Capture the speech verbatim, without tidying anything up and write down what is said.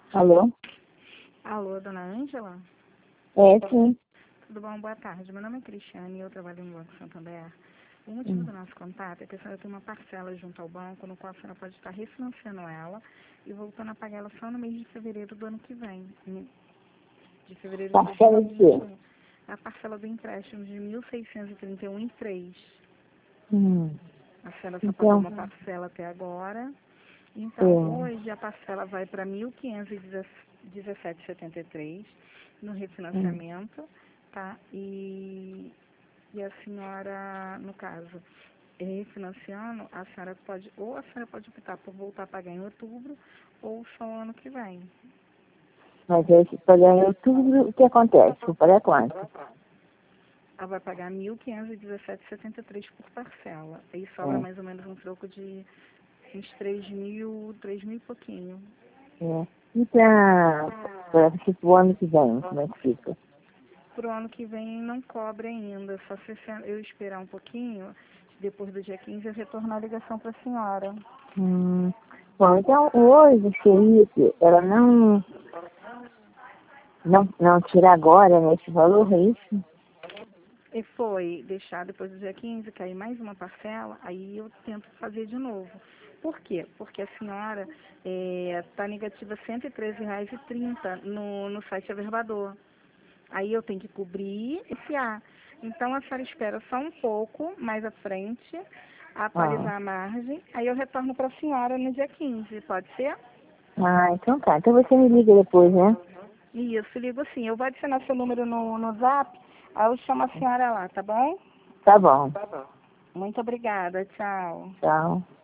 Alô? Alô, dona Ângela? É, sim. Tudo bom? Boa tarde. Meu nome é Cristiane e eu trabalho no Banco Santander. O motivo Hum. do nosso contato é que a senhora tem uma parcela junto ao banco, no qual a senhora pode estar refinanciando ela e voltando a pagar ela só no mês de fevereiro do ano que vem. De fevereiro de Parcela de quê? dois mil e vinte e um. A parcela do empréstimo de mil seiscentos e trinta e um e três. Hum. A senhora só pagou Então, uma parcela até agora. Então, é. hoje a parcela vai para mil quinhentos e dezessete e setenta e três no Hum. refinanciamento, tá? E, e a senhora, no caso, refinanciando, a senhora pode, ou a senhora pode optar por voltar a pagar em outubro, ou só ano que vem. Mas aí, se pagar em outubro, o que acontece? Vou pagar quanto? Ela vai pagar mil quinhentos e dezessete e setenta e três por parcela. Aí sobra É. mais ou menos um troco de uns três mil, três mil e pouquinho. É. E pra, pra tipo, o ano que vem, como é que fica? Pro ano que vem não cobre ainda, só se eu esperar um pouquinho, depois do dia quinze eu retornar a ligação para a senhora. Hum. Bom, então hoje seria que ela não, não, não tira agora, né, esse valor, é isso? E foi deixar depois do dia quinze, cair mais uma parcela, aí eu tento fazer de novo. Por quê? Porque a senhora está negativa cento e treze reais e trinta centavos no, no site Averbador. Aí eu tenho que cobrir esse A. Então a senhora espera só um pouco mais à frente, Ah. atualizar a margem, aí eu retorno para a senhora no dia quinze, pode ser? Ah, então tá. Então você me liga depois, né? Isso, ligo sim. Eu vou adicionar seu número no, no zap, aí eu chamo a senhora lá, tá bom? Tá bom. Muito obrigada, tchau. Tchau.